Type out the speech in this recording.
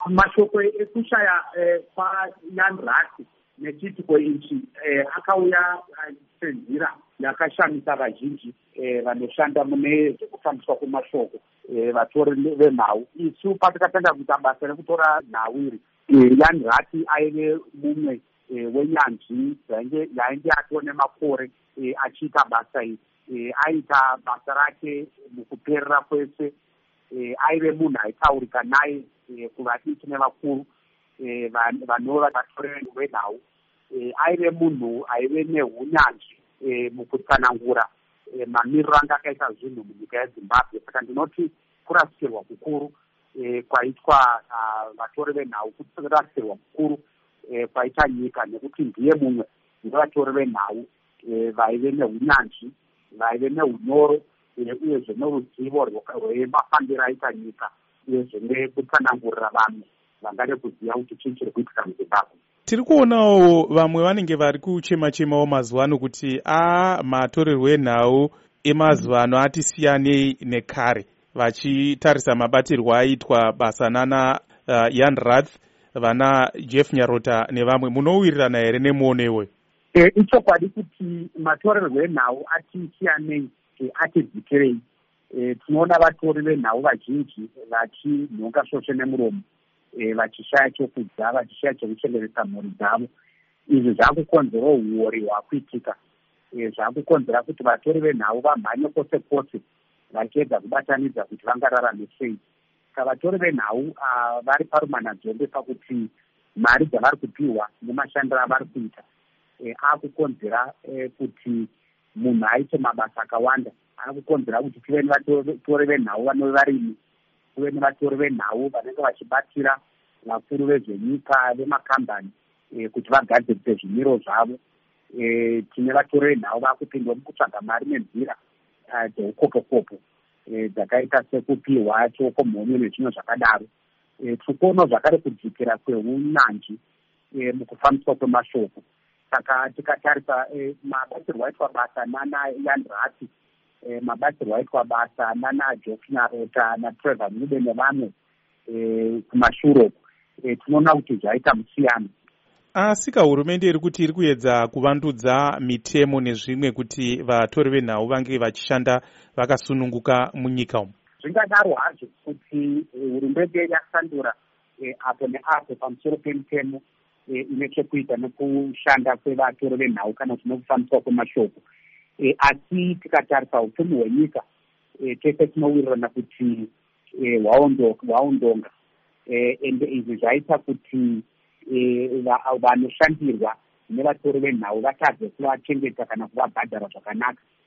mashoko ekushaya kwaNyandrati nechiitiko ichi akauya senzira yakashamisa vazhinji vanoshanda mune zvekufambiswa kwemashoko, vatori venhau. Isu patakatanga kuita basa rekutora nhau iri, Yandrati aive mumwe wenyanzvi yainge atone makore achiita basa iri. Aita basa rake mukuperera kwese. Aive munhu aitaurika naye kuvadiki nevakuru vanova vatori venhau. Aive munhu aive neunyanzvi mukutsanangura mamiriro anga akaita zvinhu munyika yeZimbabwe. Saka ndinoti kurasikirwa kukuru kwaitwa vatori venhau, kurasikirwa kukuru kwaita nyika, nekuti ndiye mumwe wevatori venhau vaive neunyanzvi, vaive neunyoro uyezve neruzivo rwemafambiro aita nyika, uyezve nekutsanangurira vanhu vangade kuziva kuti chii chiri kuitika muZimbabwe. Tiri kuonawo vamwe vanenge vari kuchema-chemawo mazuva ano kuti matorerwo enhau emazuva ano ati siyanei nekare, vachitarisa mabatirwo aiitwa basa nana Yandrath, vana Jeff Nyarota nevamwe. Munowirirana here nemuonewe? Ichokwadi kuti matorerwo enhau ati siyanei, ati dzikirei. Tinoona vatori venhau vazhinji vachinhonga svosve nemuromo, vachishaya chokudya, vachishaya chekuchengetesa mhuri dzavo. Izvi zvakukonzera uori hwakuitika, zvakukonzera kuti vatori venhau vamhanye kwose kwose vachiedza kubatanidza kuti vangararame sei. Saka vatori venhau vari parumanadzombe pakuti mari dzavari kupiwa nemashandiro avari kuita akukonzera kuti munhu aite mabasa akawanda. Akukonzera kuti tive nevatori venhau vanove varimi, kuve nevatori venhau vanenge vachibatira vakuru vezvenyika, vemakambani kuti vagadzirise zvimiro zvavo. Tine vatori venhau vakupindwa mukutsvaga mari nenzira dzeukopo-kopo dzakaita sekupiwa chokomhonyo nezvimwe zvakadaro. Tikuona zvakare kudzikira kweunyanzvi mukufambiswa kwemashoko. Saka tikatarisa mabatirwo aitwa basa nana Yandrati, mabatirwo aitwa basa nana Jeff Nyarota naTrevor Mube nevamwe kumashure, tinoona kuti zvaita musiyano. Asika hurumende iri kuti iri kuedza kuvandudza mitemo nezvimwe kuti vatori venhau vange vachishanda vakasununguka munyika umu. Zvingadaro hazvo kuti hurumende yasandura apo neapo pamusoro pemitemo ine chekuita nekushanda kwevatori venhau kana kuti nekufambiswa kwemashoko. Asi tikatarisa upfumi hwenyika tese tinowirirana kuti hwaundonga, ende izvi zvaita kuti vanoshandirwa nevatori venhau vatadze kuvachengeta kana kuvabhadhara zvakanaka.